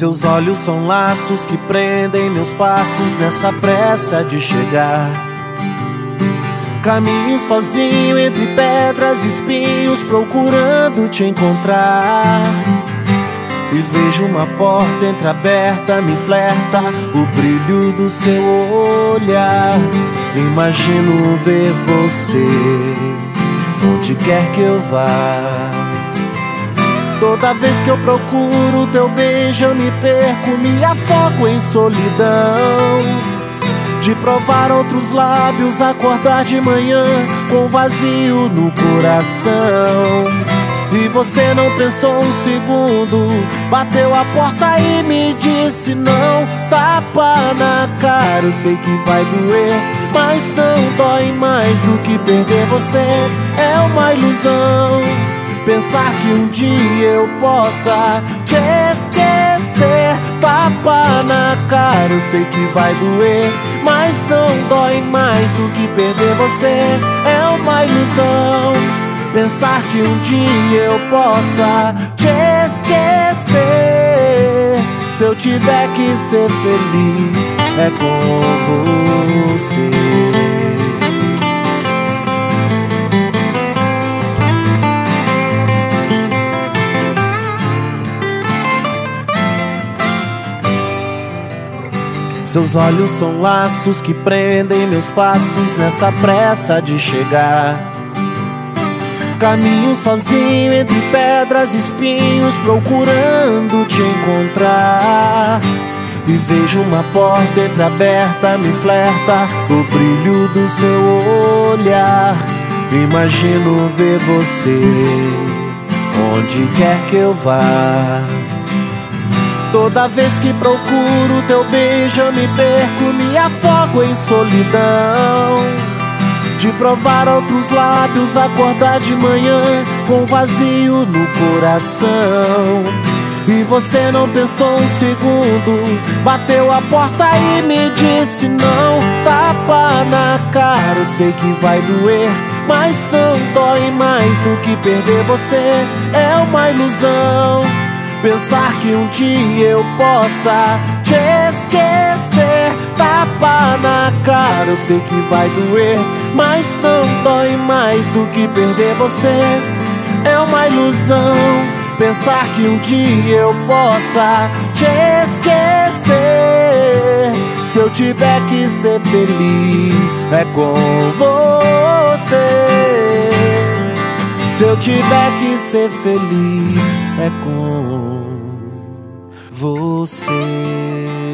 Seus olhos são laços que prendem meus passos nessa pressa de chegar. Caminho sozinho entre pedras e espinhos, procurando te encontrar. E vejo uma porta entreaberta, me flerta o brilho do seu olhar. Imagino ver você onde quer que eu vá. Toda vez que eu procuro teu beijo eu me perco, me afogo em solidão. De provar outros lábios, acordar de manhã com vazio no coração. E você não pensou um segundo, bateu a porta e me disse não. Tapa na cara, eu sei que vai doer, mas não dói mais do que perder você. É uma ilusão pensar que um dia eu possa te esquecer. Tapa na cara, eu sei que vai doer, mas não dói mais do que perder você. É uma ilusão pensar que um dia eu possa te esquecer. Se eu tiver que ser feliz, é com você. Seus olhos são laços que prendem meus passos nessa pressa de chegar. Caminho sozinho entre pedras e espinhos, procurando te encontrar. E vejo uma porta entreaberta, me flerta o brilho do seu olhar. Imagino ver você onde quer que eu vá. Toda vez que procuro teu beijo eu me perco, me afogo em solidão. De provar outros lábios, acordar de manhã com vazio no coração. E você não pensou um segundo, bateu a porta e me disse não. Tapa na cara, eu sei que vai doer, mas não dói mais do que perder você. É uma ilusão pensar que um dia eu possa te esquecer. Tapa na cara, eu sei que vai doer, mas não dói mais do que perder você. É uma ilusão pensar que um dia eu possa te esquecer. Se eu tiver que ser feliz, é com você. Se eu tiver que ser feliz, é com você.